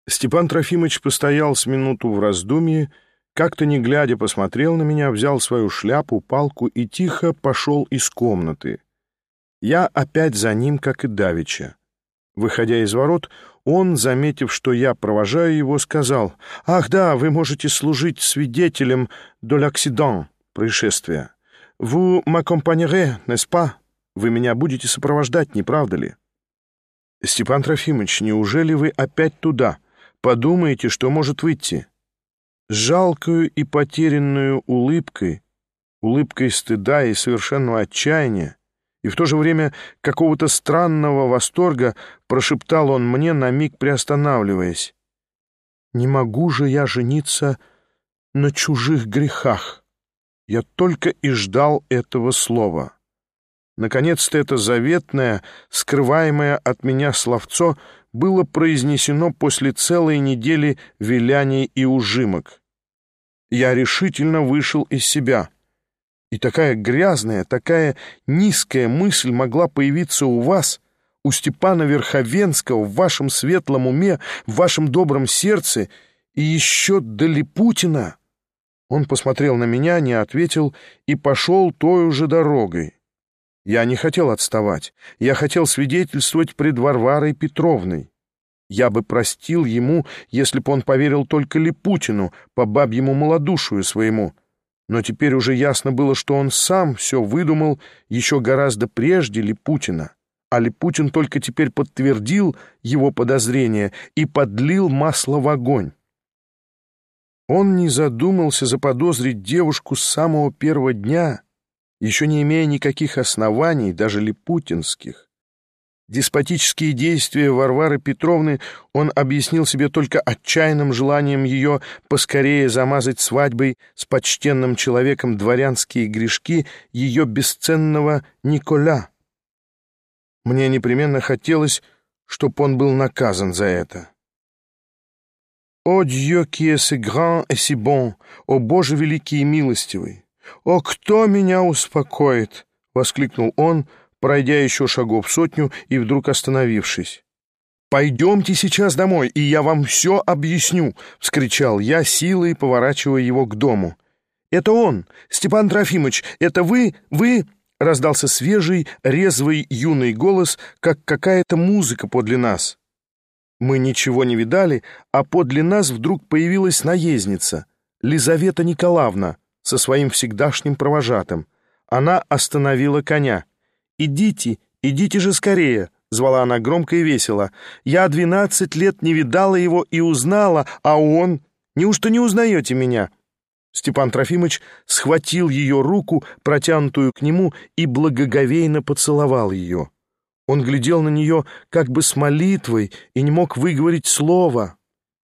Степан Трофимович постоял с минуту в раздумье, как-то не глядя посмотрел на меня, взял свою шляпу, палку и тихо пошел из комнаты. Я опять за ним, как и давеча. Выходя из ворот, он, заметив, что я провожаю его, сказал: «Ах да, вы можете служить свидетелем de l'accident, происшествия. Vous m'accompagnerez, n'est-ce pas? Вы меня будете сопровождать, не правда ли?» «Степан Трофимович, неужели вы опять туда? Подумаете, что может выйти?» С жалкою и потерянную улыбкой стыда и совершенного отчаяния, и в то же время какого-то странного восторга прошептал он мне, на миг приостанавливаясь: «Не могу же я жениться на чужих грехах». Я только и ждал этого слова. Наконец-то это заветное, скрываемое от меня словцо было произнесено после целой недели виляний и ужимок. Я решительно вышел из себя. И такая грязная, такая низкая мысль могла появиться у вас, у Степана Верховенского, в вашем светлом уме, в вашем добром сердце, и еще до Липутина. Он посмотрел на меня, не ответил и пошел той же дорогой. Я не хотел отставать, я хотел свидетельствовать пред Варварой Петровной. Я бы простил ему, если б он поверил только Липутину, по бабьему малодушию своему. Но теперь уже ясно было, что он сам все выдумал еще гораздо прежде Липутина, а Липутин только теперь подтвердил его подозрения и подлил масло в огонь. Он не задумался заподозрить девушку с самого первого дня, еще не имея никаких оснований, даже липутинских. Деспотические действия Варвары Петровны он объяснил себе только отчаянным желанием ее поскорее замазать свадьбой с почтенным человеком дворянские грешки ее бесценного Николя. Мне непременно хотелось, чтоб он был наказан за это. «О Dieu qui est si grand et si bon! О Боже великий и милостивый! О, кто меня успокоит!» — воскликнул он, пройдя еще шагов 100 и вдруг остановившись. «Пойдемте сейчас домой, и я вам все объясню!» — вскричал я, силой поворачивая его к дому. «Это он! Степан Трофимович! Это вы! Вы!» — раздался свежий, резвый юный голос, как какая-то музыка подле нас. Мы ничего не видали, а подле нас вдруг появилась наездница, Лизавета Николаевна, со своим всегдашним провожатым. Она остановила коня. «Идите, идите же скорее!» — звала она громко и весело. «Я 12 лет не видала его и узнала, а он... Неужто не узнаете меня?» Степан Трофимович схватил ее руку, протянутую к нему, и благоговейно поцеловал ее. Он глядел на нее как бы с молитвой и не мог выговорить слова.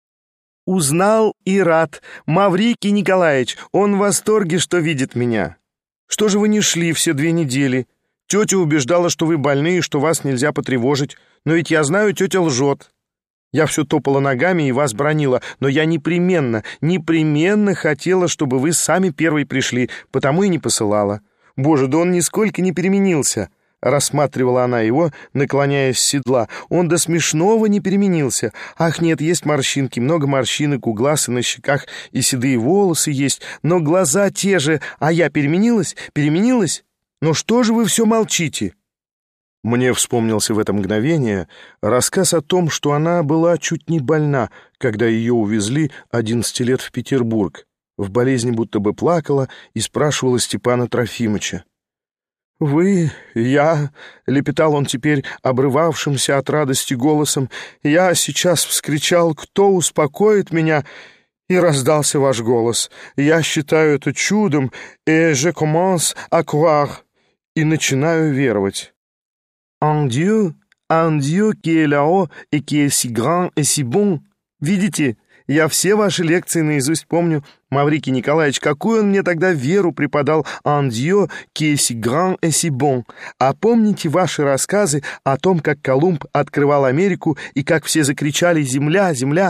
«Узнал и рад. Маврикий Николаевич, он в восторге, что видит меня. Что же вы не шли все 2 недели? Тетя убеждала, что вы больны и что вас нельзя потревожить. Но ведь я знаю, тетя лжет. Я все топала ногами и вас бранила, но я непременно хотела, чтобы вы сами первой пришли, потому и не посылала. Боже, да он нисколько не переменился». Рассматривала она его, наклоняясь с седла. «Он до смешного не переменился. Ах, нет, есть морщинки, много морщинок у глаз и на щеках, и седые волосы есть, но глаза те же. А я переменилась? Но что же вы все молчите?» Мне вспомнился в это мгновение рассказ о том, что она была чуть не больна, когда ее увезли 11 лет в Петербург. В болезни будто бы плакала и спрашивала Степана Трофимовича. «Вы, я...» — лепетал он теперь обрывавшимся от радости голосом. «Я сейчас вскричал: кто успокоит меня?» И раздался ваш голос. «Я считаю это чудом, et je commence à croire». И начинаю веровать. «Un Dieu qui est là-haut et qui est si grand et si bon». Видите? Я все ваши лекции наизусть помню. Маврикий Николаевич, какую он мне тогда веру преподал, «Un Dieu qui est si grand et si bon». А помните ваши рассказы о том, как Колумб открывал Америку и как все закричали «Земля, земля»?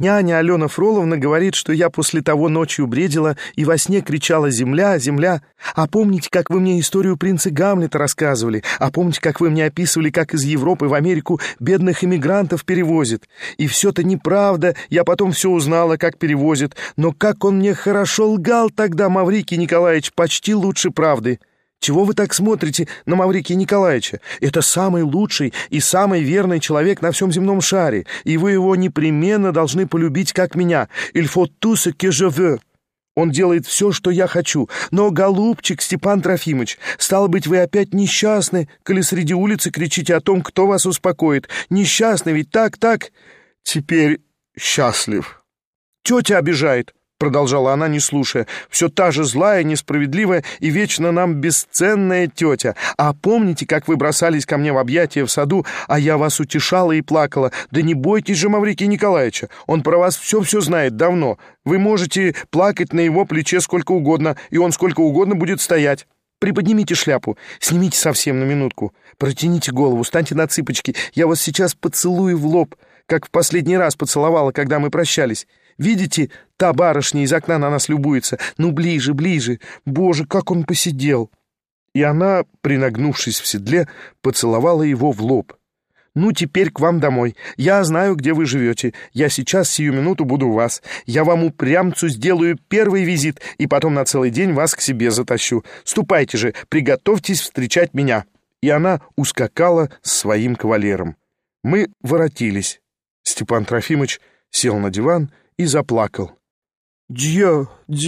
Няня Алена Фроловна говорит, что я после того ночью бредила и во сне кричала «Земля, земля!». А помните, как вы мне историю принца Гамлета рассказывали? А помните, как вы мне описывали, как из Европы в Америку бедных иммигрантов перевозят? И все-то неправда, я потом все узнала, как перевозят. Но как он мне хорошо лгал тогда, Маврикий Николаевич, почти лучше правды. Чего вы так смотрите на Маврикия Николаевича? Это самый лучший и самый верный человек на всем земном шаре, и вы его непременно должны полюбить, как меня. Il faut tout ce que je veux. Он делает все, что я хочу. Но, голубчик Степан Трофимович, стало быть, вы опять несчастны, коли среди улицы кричите о том, кто вас успокоит. Несчастны, ведь так? Теперь счастлив. Тетя обижает. Продолжала она, не слушая. «Все та же злая, несправедливая и вечно нам бесценная тетя. А помните, как вы бросались ко мне в объятия в саду, а я вас утешала и плакала? Да не бойтесь же Маврикия Николаевича, он про вас все знает давно. Вы можете плакать на его плече сколько угодно, и он сколько угодно будет стоять. Приподнимите шляпу, снимите совсем на минутку, протяните голову, встаньте на цыпочки. Я вас сейчас поцелую в лоб, как в последний раз поцеловала, когда мы прощались. Видите, та барышня из окна на нас любуется. Ну, ближе. Боже, как он посидел!» И она, принагнувшись в седле, поцеловала его в лоб. «Ну, теперь к вам домой. Я знаю, где вы живете. Я сейчас, сию минуту, буду у вас. Я вам, упрямцу, сделаю первый визит, и потом на целый день вас к себе затащу. Ступайте же, приготовьтесь встречать меня». И она ускакала с своим кавалером. Мы воротились. Степан Трофимович сел на диван и заплакал. «Дьё,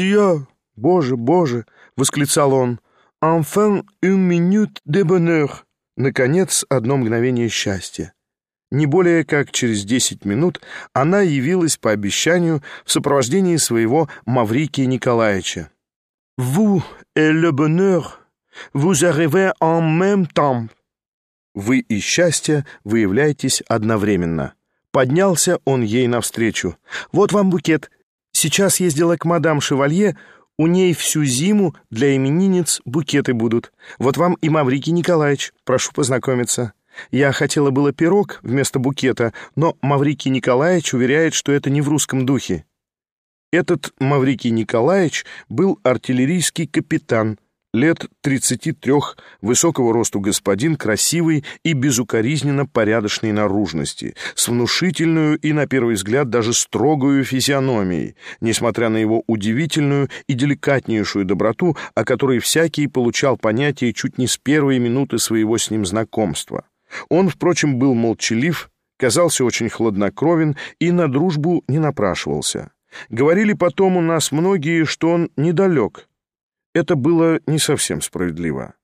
Боже!» — восклицал он. «Enfin une minute de bonheur!» Наконец, одно мгновение счастья. Не более как через 10 минут она явилась по обещанию в сопровождении своего Маврикия Николаевича. «Vous et le bonheur, vous arrivez en même temps!» «Вы и счастье вы являетесь одновременно». Поднялся он ей навстречу. «Вот вам букет. Сейчас ездила к мадам Шевалье, у ней всю зиму для именинниц букеты будут. Вот вам и Маврикий Николаевич, прошу познакомиться. Я хотела было пирог вместо букета, но Маврикий Николаевич уверяет, что это не в русском духе». Этот Маврикий Николаевич был артиллерийский капитан, лет 33, высокого росту господин, красивый и безукоризненно порядочной наружности, с внушительную и, на первый взгляд, даже строгую физиономией, несмотря на его удивительную и деликатнейшую доброту, о которой всякий получал понятие чуть не с первой минуты своего с ним знакомства. Он, впрочем, был молчалив, казался очень хладнокровен и на дружбу не напрашивался. Говорили потом у нас многие, что он недалек. Это было не совсем справедливо.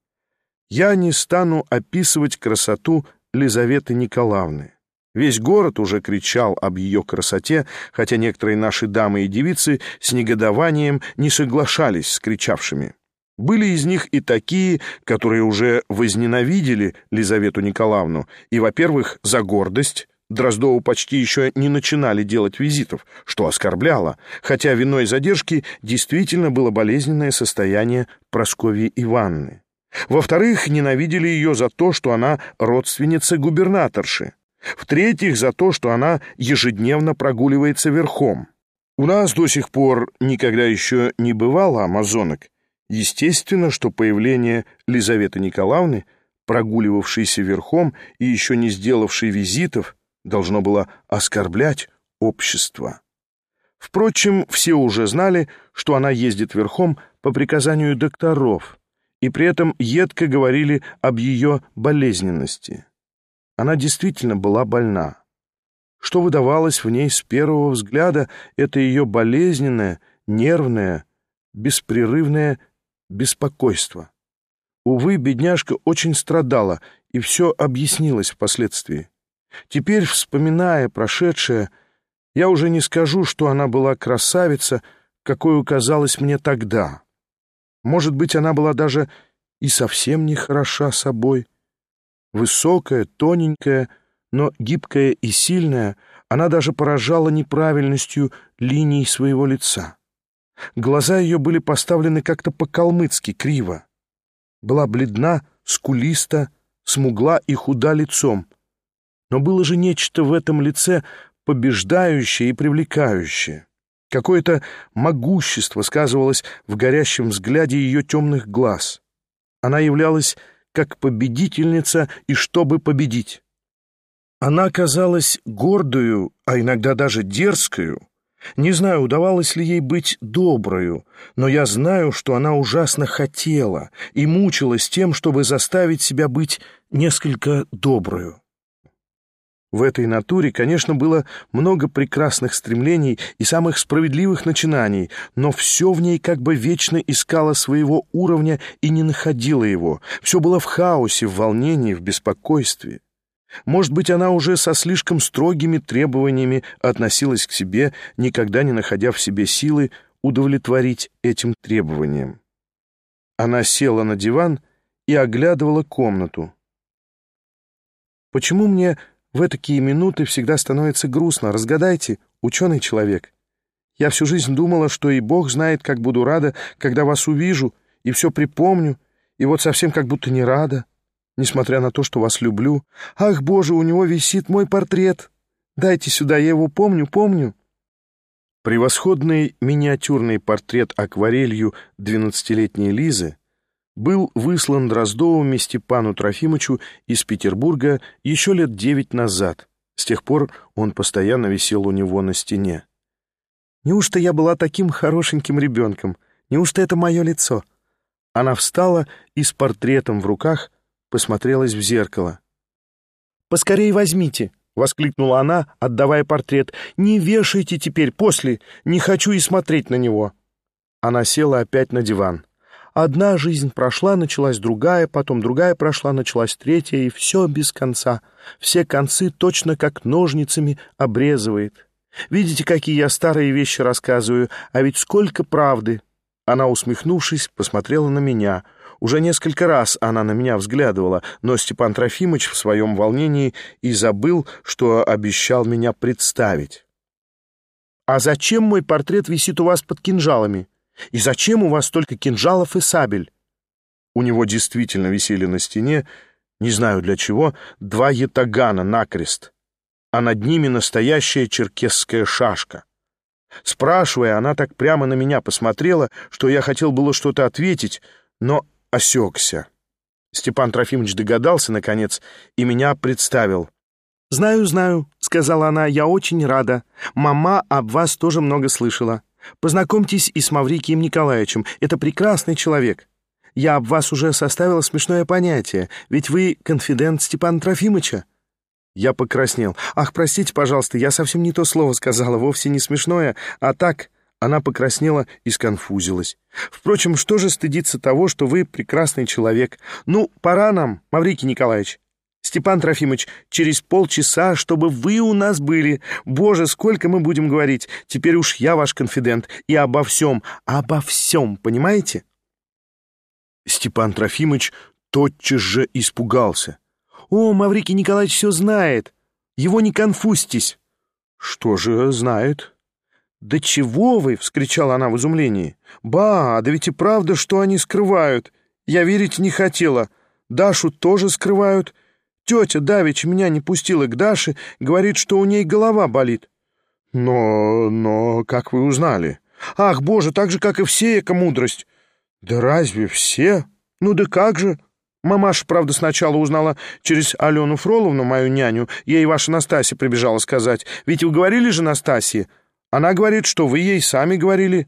Я не стану описывать красоту Лизаветы Николаевны. Весь город уже кричал об ее красоте, хотя некоторые наши дамы и девицы с негодованием не соглашались с кричавшими. Были из них и такие, которые уже возненавидели Лизавету Николаевну, и, во-первых, за гордость. Дроздову почти еще не начинали делать визитов, что оскорбляло, хотя виной задержки действительно было болезненное состояние Прасковьи Ивановны. Во-вторых, ненавидели ее за то, что она родственница губернаторши. В-третьих, за то, что она ежедневно прогуливается верхом. У нас до сих пор никогда еще не бывало амазонок. Естественно, что появление Лизаветы Николаевны, прогуливавшейся верхом и еще не сделавшей визитов, должно было оскорблять общество. Впрочем, все уже знали, что она ездит верхом по приказанию докторов, и при этом едко говорили об ее болезненности. Она действительно была больна. Что выдавалось в ней с первого взгляда, это ее болезненное, нервное, беспрерывное беспокойство. Увы, бедняжка очень страдала, и все объяснилось впоследствии. Теперь, вспоминая прошедшее, я уже не скажу, что она была красавица, какой казалась мне тогда. Может быть, она была даже и совсем не хороша собой. Высокая, тоненькая, но гибкая и сильная, она даже поражала неправильностью линий своего лица. Глаза ее были поставлены как-то по-калмыцки, криво. Была бледна, скулиста, смугла и худа лицом. Но было же нечто в этом лице, побеждающее и привлекающее. Какое-то могущество сказывалось в горящем взгляде ее темных глаз. Она являлась как победительница и чтобы победить. Она казалась гордою, а иногда даже дерзкою. Не знаю, удавалось ли ей быть доброю, но я знаю, что она ужасно хотела и мучилась тем, чтобы заставить себя быть несколько доброю. В этой натуре, конечно, было много прекрасных стремлений и самых справедливых начинаний, но все в ней как бы вечно искало своего уровня и не находило его. Все было в хаосе, в волнении, в беспокойстве. Может быть, она уже со слишком строгими требованиями относилась к себе, никогда не находя в себе силы удовлетворить этим требованиям. Она села на диван и оглядывала комнату. «Почему мне в такие минуты всегда становится грустно? Разгадайте, ученый человек. Я всю жизнь думала, что и Бог знает, как буду рада, когда вас увижу, и все припомню, и вот совсем как будто не рада, несмотря на то, что вас люблю. Ах, Боже, у него висит мой портрет. Дайте сюда, я его помню». Превосходный миниатюрный портрет акварелью 12-летней Лизы был выслан Дроздовым Степану Трофимовичу из Петербурга еще лет 9 назад. С тех пор он постоянно висел у него на стене. «Неужто я была таким хорошеньким ребенком? Неужто это мое лицо?» Она встала и с портретом в руках посмотрелась в зеркало. «Поскорей возьмите!» — воскликнула она, отдавая портрет. «Не вешайте теперь, после! Не хочу и смотреть на него!» Она села опять на диван. Одна жизнь прошла, началась другая, потом другая прошла, началась третья, и все без конца. Все концы точно как ножницами обрезывает. Видите, какие я старые вещи рассказываю, а ведь сколько правды!» Она, усмехнувшись, посмотрела на меня. Уже несколько раз она на меня взглядывала, но Степан Трофимович в своем волнении и забыл, что обещал меня представить. «А зачем мой портрет висит у вас под кинжалами? И зачем у вас столько кинжалов и сабель?» У него действительно висели на стене, не знаю для чего, 2 ятагана накрест, а над ними настоящая черкесская шашка. Спрашивая, она так прямо на меня посмотрела, что я хотел было что-то ответить, но осекся. Степан Трофимович догадался, наконец, и меня представил. «Знаю», — сказала она, — «я очень рада. Мама об вас тоже много слышала. Познакомьтесь и с Маврикием Николаевичем. Это прекрасный человек. Я об вас уже составила смешное понятие, ведь вы конфидент Степана Трофимовича». Я покраснел. «Ах, простите, пожалуйста, я совсем не то слово сказала, вовсе не смешное, а так...» Она покраснела и сконфузилась. «Впрочем, что же стыдиться того, что вы прекрасный человек? Ну, пора нам, Маврикий Николаевич. Степан Трофимович, через полчаса, чтобы вы у нас были. Боже, сколько мы будем говорить. Теперь уж я ваш конфидент. И обо всем, понимаете?» Степан Трофимович тотчас же испугался. «О, Маврикий Николаевич все знает. Его не конфузьтесь». «Что же знает?» «Да чего вы!» — вскричала она в изумлении. «Ба, да ведь и правда, что они скрывают. Я верить не хотела. Дашу тоже скрывают. Тетя давеча меня не пустила к Даше, говорит, что у ней голова болит». Но как вы узнали?» «Ах, Боже, так же, как и все, эко-мудрость». «Да разве все? Ну да как же?» Мамаша, правда, сначала узнала через Алену Фроловну, мою няню. Ей ваша Настасья прибежала сказать. Ведь вы говорили же Настасье? Она говорит, что вы ей сами говорили».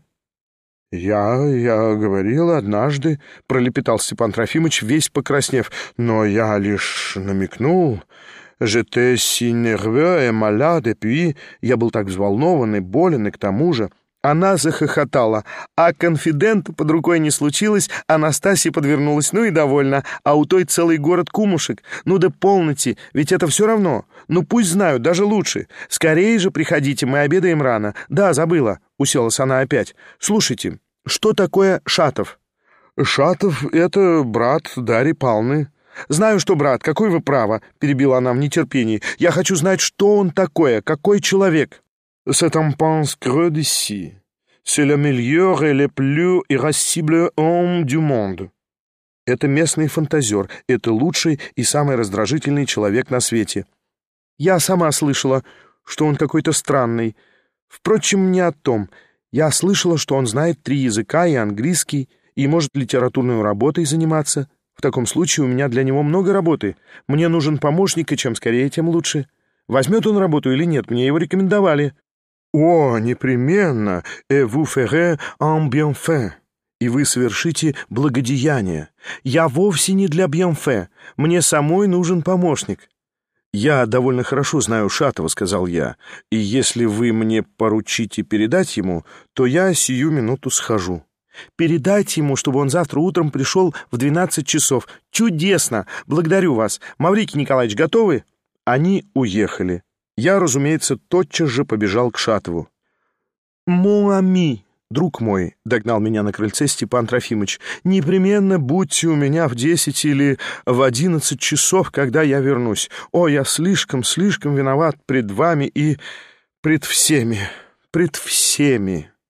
Я говорил однажды», — пролепетал Степан Трофимович, весь покраснев, «но я лишь намекнул. J'étais si nerveux et malade, et puis...» Я был так взволнован и болен, и к тому же... Она захохотала, а конфидента под рукой не случилось, а Настасья подвернулась, ну и довольна, а у той целый город кумушек. Ну да полноте, ведь это все равно. Ну пусть знают, даже лучше. Скорее же приходите, мы обедаем рано. Да, забыла, уселась она опять. Слушайте, что такое Шатов? Шатов — это брат Дарьи Павловны. Знаю, что брат, какое вы право, перебила она в нетерпении. Я хочу знать, что он такое, какой человек. «C'est un pince creux d'ici. C'est le meilleur et le plus irascible homme du monde». Это местный фантазер, это лучший и самый раздражительный человек на свете. Я сама слышала. что он какой-то странный. Впрочем, не о том. Я слышала, что он знает 3 языка и английский, и может литературной работой заниматься. В таком случае у меня для него много работы. Мне нужен помощник, и чем скорее, тем лучше. Возьмет он работу или нет, мне его рекомендовали». «О, непременно! Et vous ferez un bienfait!» «И вы совершите благодеяние. Я вовсе не для bienfait. Мне самой нужен помощник». «Я довольно хорошо знаю Шатова», — сказал я, «и если вы мне поручите передать ему, то я сию минуту схожу». «Передайте ему, чтобы он завтра утром пришел в 12 часов. Чудесно! Благодарю вас. Маврикий Николаевич, готовы?» Они уехали. Я, разумеется, тотчас же побежал к Шатову. «Mon ami», «Друг мой», — догнал меня на крыльце Степан Трофимович, «непременно будьте у меня в 10 или в 11 часов, когда я вернусь. О, я слишком виноват пред вами и пред всеми».